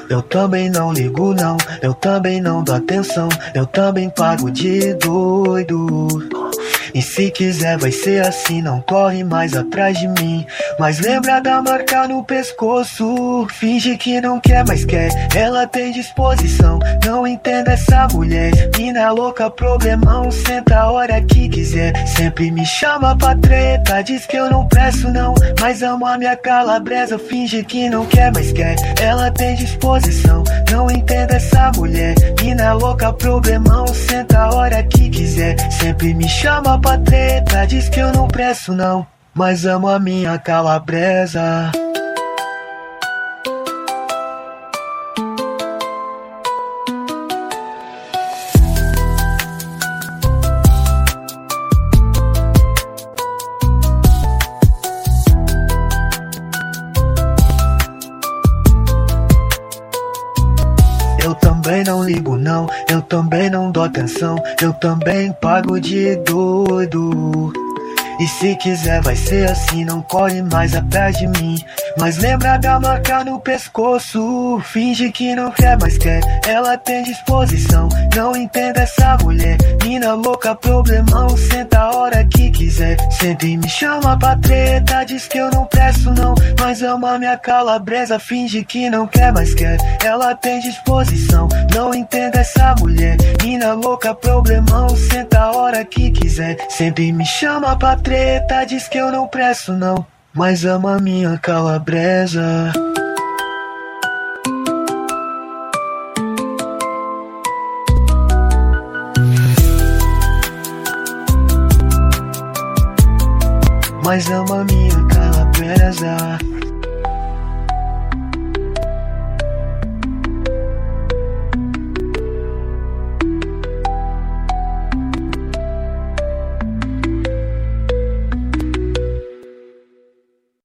Eu também não ligo não, eu também não dou atenção, eu também pago de doido. E se quiser vai ser assim, não corre mais atrás de mim. Mas lembra da marca no pescoço, finge que não quer, mas quer. Ela tem disposição, não entendo essa mulher. Mina louca, problemão, senta a hora que quiser. Sempre me chama pra treta, diz que eu não presto não. Mas ama minha calabresa, finge que não quer, mas quer. Ela tem disposição, não entendo essa mulher. Mina louca, problemão, senta a hora que quiser. Sempre me chama pra treta, diz que eu não presto não. Mas amo a minha calabresa. Eu também não ligo não, eu também não dou atenção, eu também pago de doido. E se quiser vai ser assim, não corre mais atrás de mim. Mas lembra da marca no pescoço, finge que não quer, mas quer. Ela tem disposição, não entendo essa mulher. Mina louca, problemão, senta a hora que quiser. Sempre me chama pra treta, diz que eu não presto não. Mas ama minha calabresa, finge que não quer, mas quer. Ela tem disposição, não entendo essa mulher. Mina louca, problemão, senta a hora que quiser. Sempre me chama pra treta, diz que eu não presto não. Mas ama minha calabresa. Mas ama minha calabresa.